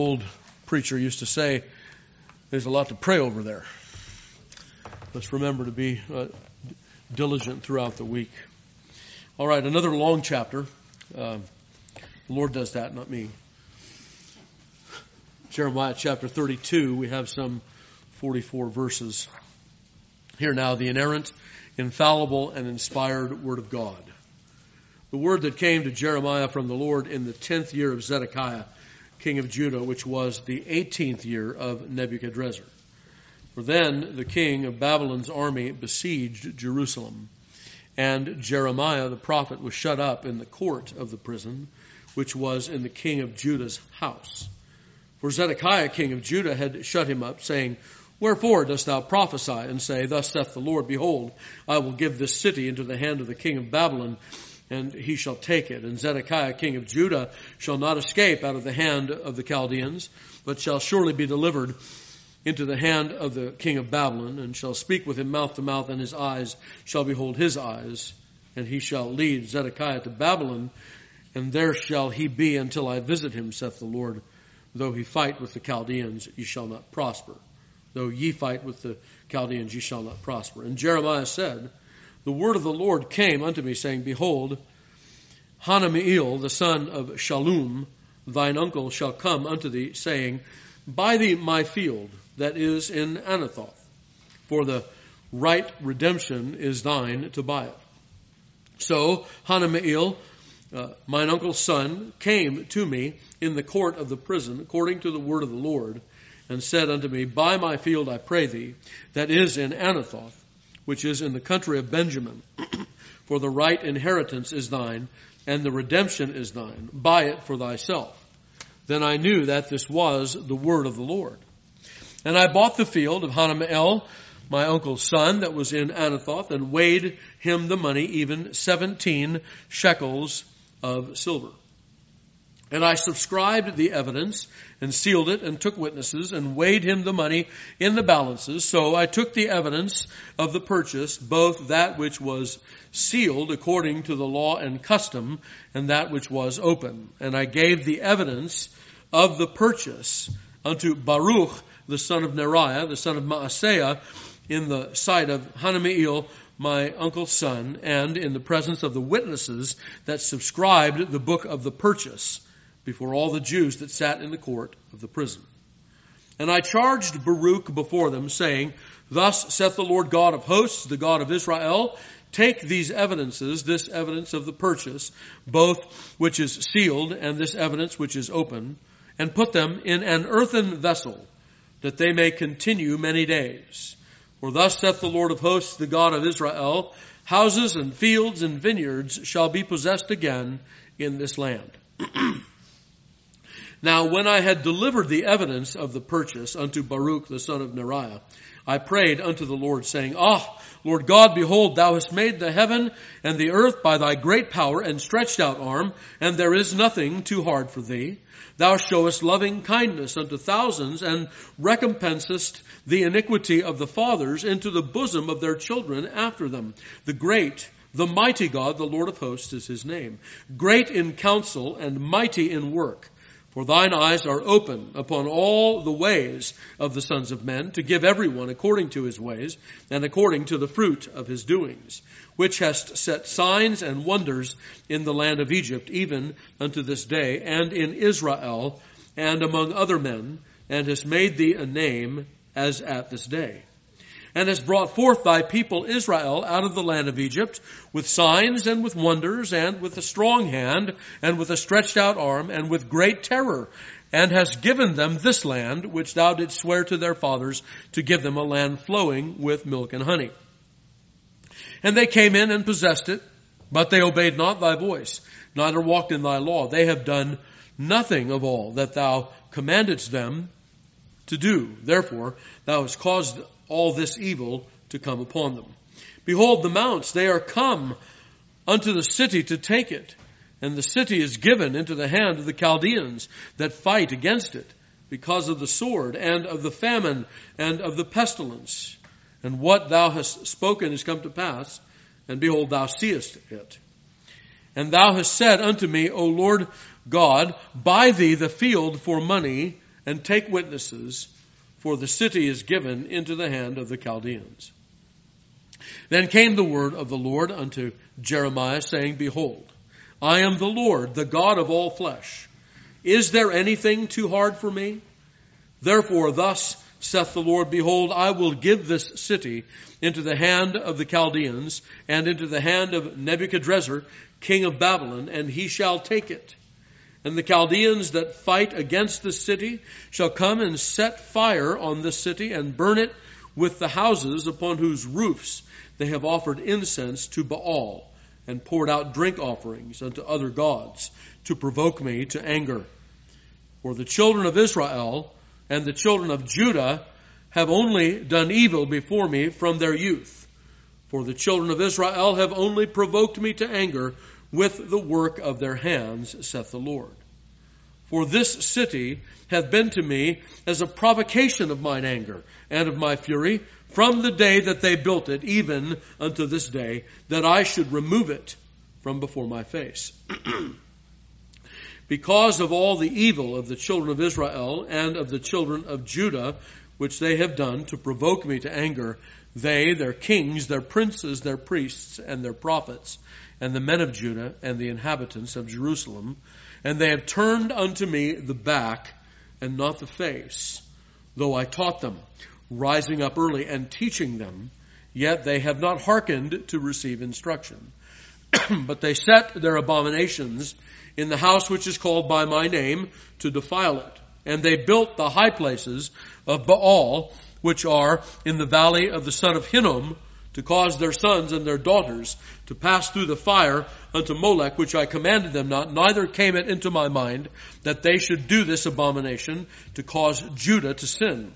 Old preacher used to say, there's a lot to pray over there. Let's remember to be diligent throughout the week. All right, another long chapter. The Lord does that, not me. Jeremiah chapter 32, we have some 44 verses. Here now, the inerrant, infallible, and inspired Word of God. The word that came to Jeremiah from the Lord in the 10th year of Zedekiah, king of Judah, which was the 18th year of Nebuchadrezzar. For then the king of Babylon's army besieged Jerusalem, and Jeremiah the prophet was shut up in the court of the prison, which was in the king of Judah's house. For Zedekiah king of Judah had shut him up, saying, Wherefore dost thou prophesy, and say, Thus saith the Lord, Behold, I will give this city into the hand of the king of Babylon, and he shall take it. And Zedekiah king of Judah shall not escape out of the hand of the Chaldeans, but shall surely be delivered into the hand of the king of Babylon, and shall speak with him mouth to mouth, and his eyes shall behold his eyes. And he shall lead Zedekiah to Babylon, and there shall he be until I visit him, saith the Lord. Though he fight with the Chaldeans, ye shall not prosper. Though ye fight with the Chaldeans, ye shall not prosper. And Jeremiah said, The word of the Lord came unto me, saying, Behold, Hanameel, the son of Shallum, thine uncle, shall come unto thee, saying, Buy thee my field that is in Anathoth, for the right redemption is thine to buy it. So Hanameel, mine uncle's son, came to me in the court of the prison, according to the word of the Lord, and said unto me, Buy my field, I pray thee, that is in Anathoth, which is in the country of Benjamin. For the right inheritance is thine, and the redemption is thine. Buy it for thyself. Then I knew that this was the word of the Lord. And I bought the field of Hanameel, my uncle's son, that was in Anathoth, and weighed him the money, even 17 shekels of silver. And I subscribed the evidence, and sealed it, and took witnesses, and weighed him the money in the balances. So I took the evidence of the purchase, both that which was sealed according to the law and custom, and that which was open. And I gave the evidence of the purchase unto Baruch, the son of Neriah, the son of Maaseiah, in the sight of Hanameel, my uncle's son, and in the presence of the witnesses that subscribed the book of the purchase, before all the Jews that sat in the court of the prison. And I charged Baruch before them, saying, Thus saith the Lord God of hosts, the God of Israel, take these evidences, this evidence of the purchase, both which is sealed and this evidence which is open, and put them in an earthen vessel, that they may continue many days. For thus saith the Lord of hosts, the God of Israel, houses and fields and vineyards shall be possessed again in this land. Now, when I had delivered the evidence of the purchase unto Baruch the son of Neriah, I prayed unto the Lord, saying, Lord God, behold, thou hast made the heaven and the earth by thy great power and stretched out arm, and there is nothing too hard for thee. Thou showest loving kindness unto thousands, and recompensest the iniquity of the fathers into the bosom of their children after them. The great, the mighty God, the Lord of hosts is his name, great in counsel and mighty in work. For thine eyes are open upon all the ways of the sons of men, to give everyone according to his ways, and according to the fruit of his doings, which hast set signs and wonders in the land of Egypt, even unto this day, and in Israel, and among other men, and hast made thee a name as at this day. And hast brought forth thy people Israel out of the land of Egypt with signs and with wonders and with a strong hand and with a stretched out arm and with great terror, and hast given them this land which thou didst swear to their fathers to give them, a land flowing with milk and honey. And they came in and possessed it, but they obeyed not thy voice, neither walked in thy law. They have done nothing of all that thou commandedst them to do. Therefore thou hast caused all this evil to come upon them. Behold, the mounts, they are come unto the city to take it, and the city is given into the hand of the Chaldeans that fight against it, because of the sword, and of the famine, and of the pestilence. And what thou hast spoken is come to pass, and behold, thou seest it. And thou hast said unto me, O Lord God, buy thee the field for money, and take witnesses, for the city is given into the hand of the Chaldeans. Then came the word of the Lord unto Jeremiah, saying, Behold, I am the Lord, the God of all flesh. Is there anything too hard for me? Therefore thus saith the Lord, Behold, I will give this city into the hand of the Chaldeans, and into the hand of Nebuchadrezzar, king of Babylon, and he shall take it. And the Chaldeans that fight against this city shall come and set fire on this city, and burn it with the houses upon whose roofs they have offered incense to Baal, and poured out drink offerings unto other gods, to provoke me to anger. For the children of Israel and the children of Judah have only done evil before me from their youth. For the children of Israel have only provoked me to anger with the work of their hands, saith the Lord. For this city hath been to me as a provocation of mine anger and of my fury, from the day that they built it, even unto this day, that I should remove it from before my face. Because of all the evil of the children of Israel and of the children of Judah, which they have done to provoke me to anger, they, their kings, their princes, their priests, and their prophets, and the men of Judah, and the inhabitants of Jerusalem, and they have turned unto me the back, and not the face, though I taught them, rising up early and teaching them, yet they have not hearkened to receive instruction. But they set their abominations in the house which is called by my name, to defile it. And they built the high places of Baal, which are in the valley of the son of Hinnom, to cause their sons and their daughters to pass through the fire unto Molech, which I commanded them not, neither came it into my mind that they should do this abomination, to cause Judah to sin.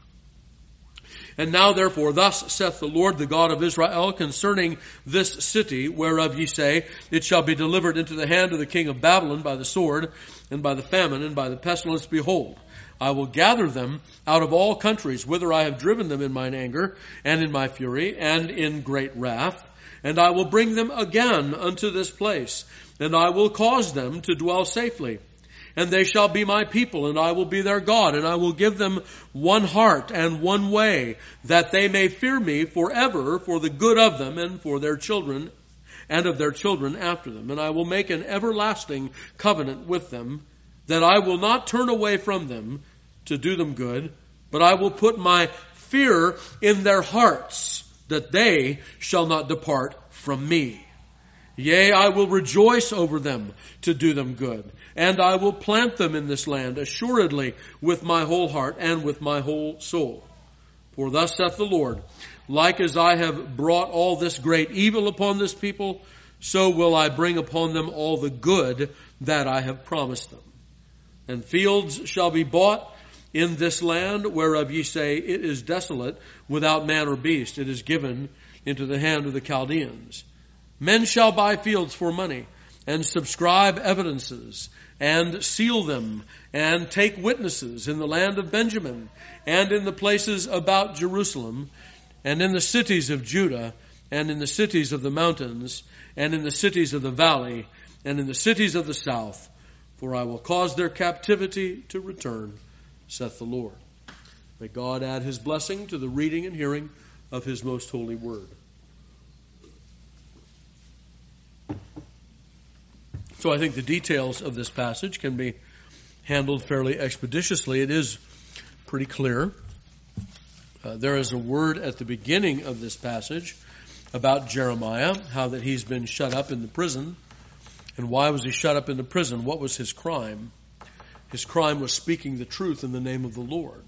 And now therefore, thus saith the Lord, the God of Israel, concerning this city, whereof ye say, it shall be delivered into the hand of the king of Babylon by the sword, and by the famine, and by the pestilence. Behold, I will gather them out of all countries, whither I have driven them in mine anger, and in my fury, and in great wrath. And I will bring them again unto this place, and I will cause them to dwell safely. And they shall be my people, and I will be their God, and I will give them one heart and one way, that they may fear me forever, for the good of them, and for their children, and of their children after them. And I will make an everlasting covenant with them, that I will not turn away from them to do them good, but I will put my fear in their hearts, that they shall not depart from me. Yea, I will rejoice over them to do them good, and I will plant them in this land assuredly with my whole heart and with my whole soul. For thus saith the Lord, like as I have brought all this great evil upon this people, so will I bring upon them all the good that I have promised them. And fields shall be bought in this land, whereof ye say, it is desolate, without man or beast. It is given into the hand of the Chaldeans. Men shall buy fields for money, and subscribe evidences, and seal them, and take witnesses in the land of Benjamin, and in the places about Jerusalem, and in the cities of Judah, and in the cities of the mountains, and in the cities of the valley, and in the cities of the south. For I will cause their captivity to return, saith the Lord. May God add his blessing to the reading and hearing of his most holy word. So I think the details of this passage can be handled fairly expeditiously. It is pretty clear. There is a word at the beginning of this passage about Jeremiah, how that he's been shut up in the prison. And why was he shut up in the prison? What was his crime? His crime was speaking the truth in the name of the Lord.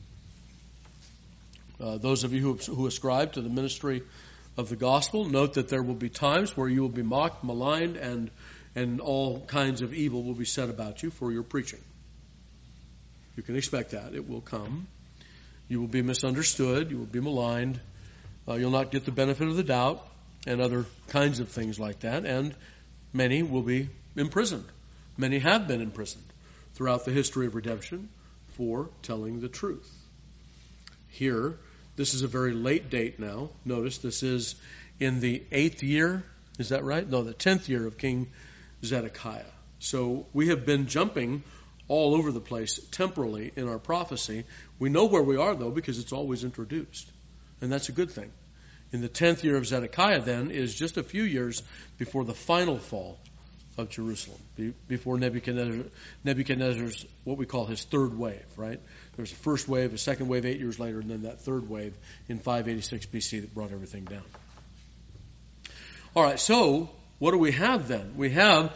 Those of you who ascribe to the ministry of the gospel, note that there will be times where you will be mocked, maligned, and all kinds of evil will be said about you for your preaching. You can expect that. It will come. You will be misunderstood. You will be maligned. You'll not get the benefit of the doubt, and other kinds of things like that. And many will be imprisoned. Many have been imprisoned throughout the history of redemption for telling the truth. Here, this is a very late date now. Notice this is in the 8th year. Is that right? No, the 10th year of King Zedekiah. So we have been jumping all over the place temporally in our prophecy. We know where we are, though, because it's always introduced. And that's a good thing. In the 10th year of Zedekiah, then, is just a few years before the final fall of Jerusalem, before Nebuchadnezzar's, what we call his third wave, right? There's a first wave, a second wave 8 years later, and then that third wave in 586 BC that brought everything down. All right, so what do we have then? We have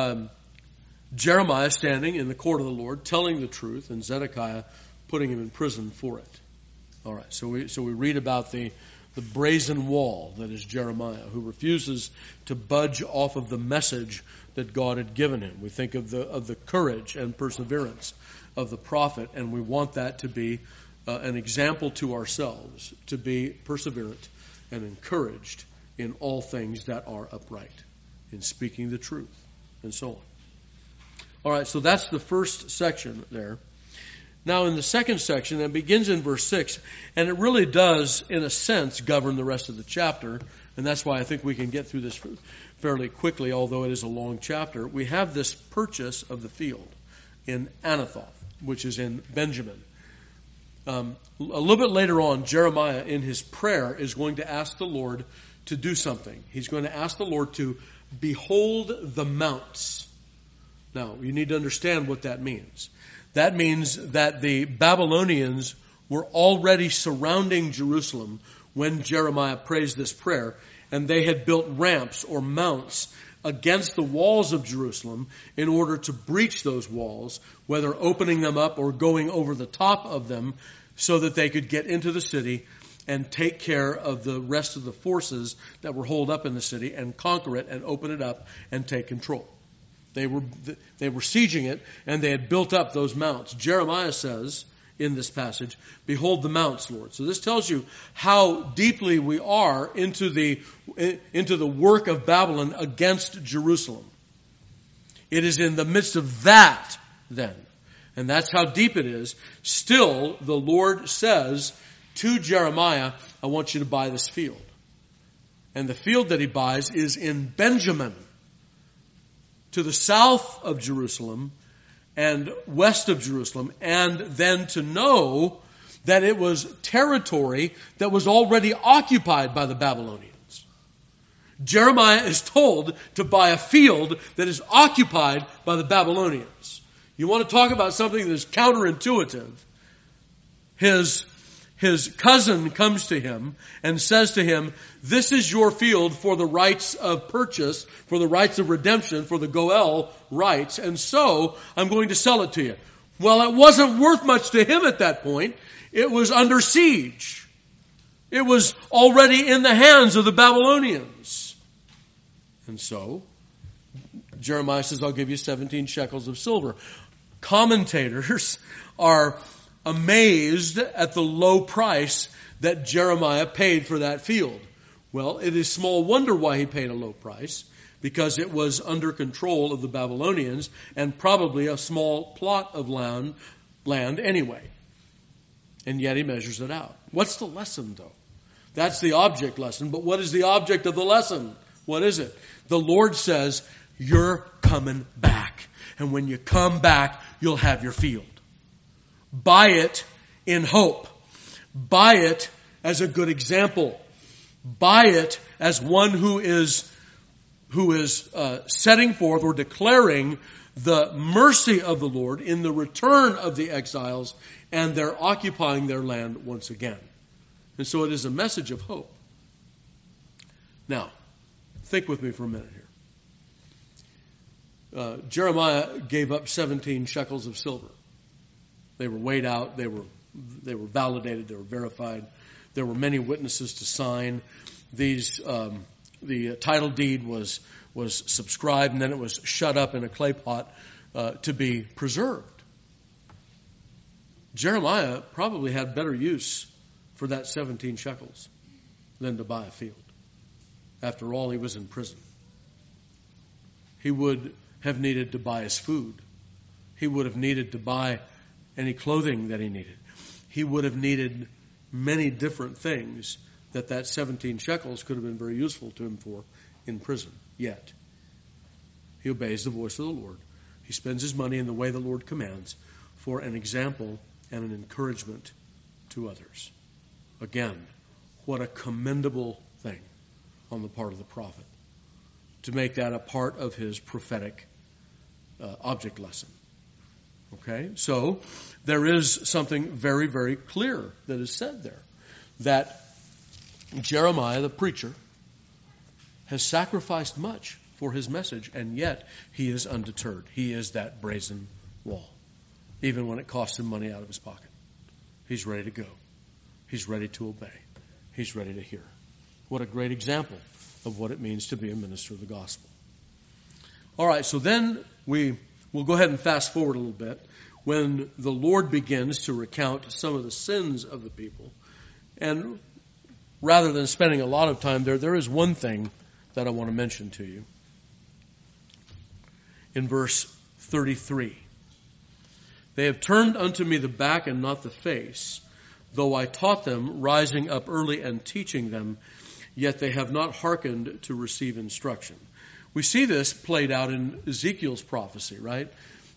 Jeremiah standing in the court of the Lord, telling the truth, and Zedekiah putting him in prison for it. All right, so we read about the brazen wall that is Jeremiah, who refuses to budge off of the message that God had given him. We think of the courage and perseverance of the prophet, and we want that to be an example to ourselves, to be perseverant and encouraged in all things that are upright, in speaking the truth, and so on. All right, so that's the first section there. Now, in the second section, it begins in verse 6, and it really does, in a sense, govern the rest of the chapter, and that's why I think we can get through this fairly quickly, although it is a long chapter. We have this purchase of the field in Anathoth, which is in Benjamin. A little bit later on, Jeremiah, in his prayer, is going to ask the Lord to do something. He's going to ask the Lord to behold the mounts. Now, you need to understand what that means. That means that the Babylonians were already surrounding Jerusalem when Jeremiah prays this prayer, and they had built ramps or mounts against the walls of Jerusalem in order to breach those walls, whether opening them up or going over the top of them so that they could get into the city and take care of the rest of the forces that were holed up in the city and conquer it and open it up and take control. They were sieging it, and they had built up those mounts. Jeremiah says in this passage, "Behold the mounts, Lord." So this tells you how deeply we are into the work of Babylon against Jerusalem. It is in the midst of that, then, and that's how deep it is. Still, the Lord says to Jeremiah, "I want you to buy this field." And the field that he buys is in Benjamin, to the south of Jerusalem and west of Jerusalem, and then to know that it was territory that was already occupied by the Babylonians. Jeremiah is told to buy a field that is occupied by the Babylonians. You want to talk about something that is counterintuitive? His cousin comes to him and says to him, "This is your field for the rights of purchase, for the rights of redemption, for the Goel rights, and so I'm going to sell it to you." Well, it wasn't worth much to him at that point. It was under siege. It was already in the hands of the Babylonians. And so, Jeremiah says, "I'll give you 17 shekels of silver." Commentators are amazed at the low price that Jeremiah paid for that field. Well, it is small wonder why he paid a low price, because it was under control of the Babylonians and probably a small plot of land anyway. And yet he measures it out. What's the lesson, though? That's the object lesson. But what is the object of the lesson? What is it? The Lord says, "You're coming back. And when you come back, you'll have your field." Buy it in hope. Buy it as a good example. Buy it as one who is setting forth or declaring the mercy of the Lord in the return of the exiles and their occupying their land once again. And so it is a message of hope. Now, think with me for a minute here. Jeremiah gave up 17 shekels of silver. They were weighed out. They were validated. They were verified. There were many witnesses to sign. The title deed was subscribed, and then it was shut up in a clay pot to be preserved. Jeremiah probably had better use for that 17 shekels than to buy a field. After all, he was in prison. He would have needed to buy his food. He would have needed to buy any clothing that he needed. He would have needed many different things that 17 shekels could have been very useful to him for in prison. Yet, he obeys the voice of the Lord. He spends his money in the way the Lord commands for an example and an encouragement to others. Again, what a commendable thing on the part of the prophet to make that a part of his prophetic object lesson. Okay, so there is something very, very clear that is said there, that Jeremiah, the preacher, has sacrificed much for his message, and yet he is undeterred. He is that brazen wall, even when it costs him money out of his pocket. He's ready to go. He's ready to obey. He's ready to hear. What a great example of what it means to be a minister of the gospel. All right, so then we'll go ahead and fast forward a little bit. When the Lord begins to recount some of the sins of the people, and rather than spending a lot of time there is one thing that I want to mention to you. In verse 33, they have turned unto me the back and not the face, though I taught them, rising up early and teaching them, yet they have not hearkened to receive instruction. We see this played out in Ezekiel's prophecy, right?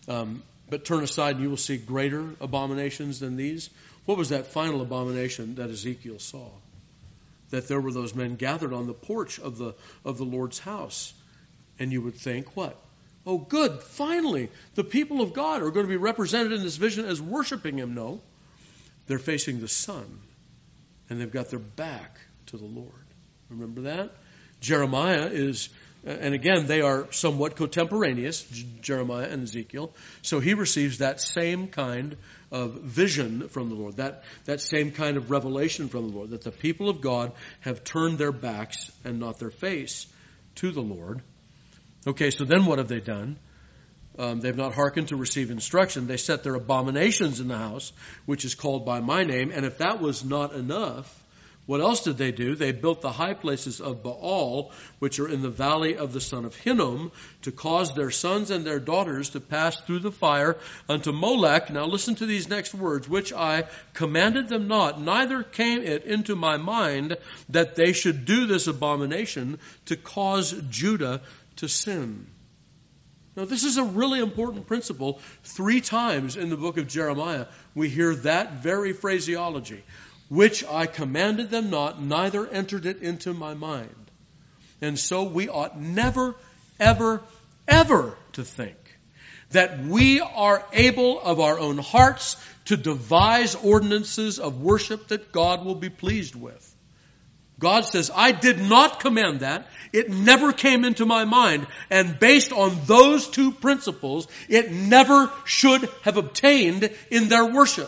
But turn aside and you will see greater abominations than these. What was that final abomination that Ezekiel saw? That there were those men gathered on the porch of the Lord's house. And you would think, what? Oh, good, finally, the people of God are going to be represented in this vision as worshiping him. No, they're facing the sun, and they've got their back to the Lord. Remember that? Jeremiah is, and again, they are somewhat contemporaneous, Jeremiah and Ezekiel, so he receives that same kind of vision from the Lord, that same kind of revelation from the Lord, that the people of God have turned their backs and not their face to the Lord. Okay, so then what have they done? They've not hearkened to receive instruction. They set their abominations in the house, which is called by my name. And if that was not enough, what else did they do? They built the high places of Baal, which are in the valley of the son of Hinnom, to cause their sons and their daughters to pass through the fire unto Molech. Now listen to these next words, which I commanded them not, neither came it into my mind that they should do this abomination to cause Judah to sin. Now, this is a really important principle. 3 times in the book of Jeremiah, we hear that very phraseology, which I commanded them not, neither entered it into my mind. And so we ought never, ever, ever to think that we are able of our own hearts to devise ordinances of worship that God will be pleased with. God says, I did not command that. It never came into my mind. And based on those 2 principles, it never should have obtained in their worship.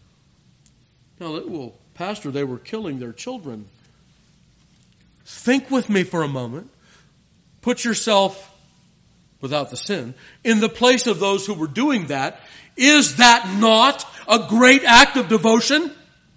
Now, well, Pastor, they were killing their children. Think with me for a moment. Put yourself, without the sin, in the place of those who were doing that. Is that not a great act of devotion?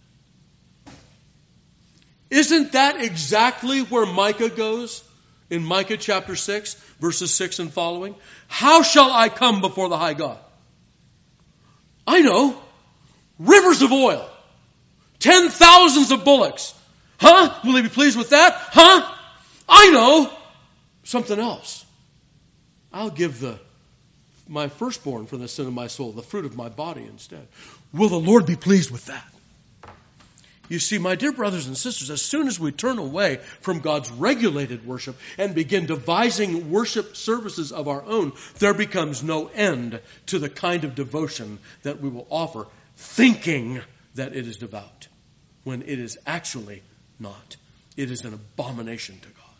Isn't that exactly where Micah goes? In Micah chapter 6, verses 6 and following. How shall I come before the high God? I know. Rivers of oil. 10,000s of bullocks. Huh? Will he be pleased with that? Huh? I know. Something else. I'll give my firstborn for the sin of my soul, the fruit of my body instead. Will the Lord be pleased with that? You see, my dear brothers and sisters, as soon as we turn away from God's regulated worship and begin devising worship services of our own, there becomes no end to the kind of devotion that we will offer, thinking that it is devout, when it is actually not. It is an abomination to God.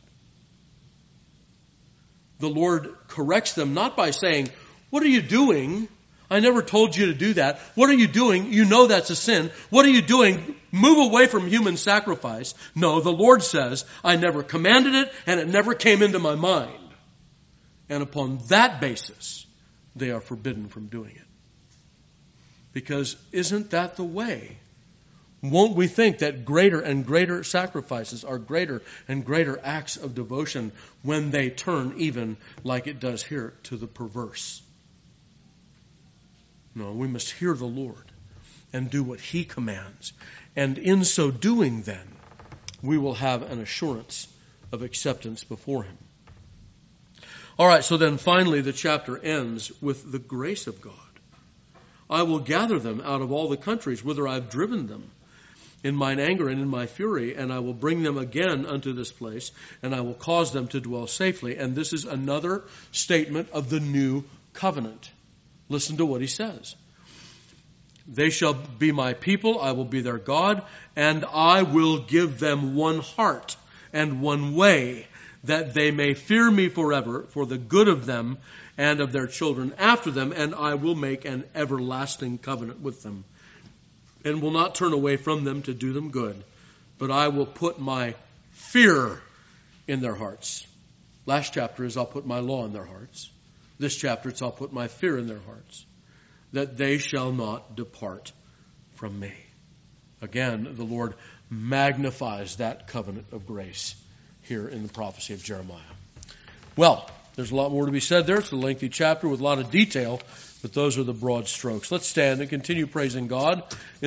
The Lord corrects them not by saying, what are you doing? I never told you to do that. What are you doing? You know that's a sin. What are you doing? Move away from human sacrifice. No, the Lord says, I never commanded it and it never came into my mind. And upon that basis, they are forbidden from doing it. Because isn't that the way? Won't we think that greater and greater sacrifices are greater and greater acts of devotion when they turn, even like it does here, to the perverse? No, we must hear the Lord and do what He commands. And in so doing, then, we will have an assurance of acceptance before Him. All right, so then finally the chapter ends with the grace of God. I will gather them out of all the countries whither I have driven them in mine anger and in my fury, and I will bring them again unto this place, and I will cause them to dwell safely. And this is another statement of the new covenant. Listen to what he says. They shall be my people, I will be their God, and I will give them one heart and one way, that they may fear me forever, for the good of them and of their children after them, and I will make an everlasting covenant with them, and will not turn away from them to do them good, but I will put my fear in their hearts. Last chapter is I'll put my law in their hearts. This chapter it's I'll put my fear in their hearts, that they shall not depart from me. Again, the Lord magnifies that covenant of grace here in the prophecy of Jeremiah. Well, there's a lot more to be said there. It's a lengthy chapter with a lot of detail, but those are the broad strokes. Let's stand and continue praising God.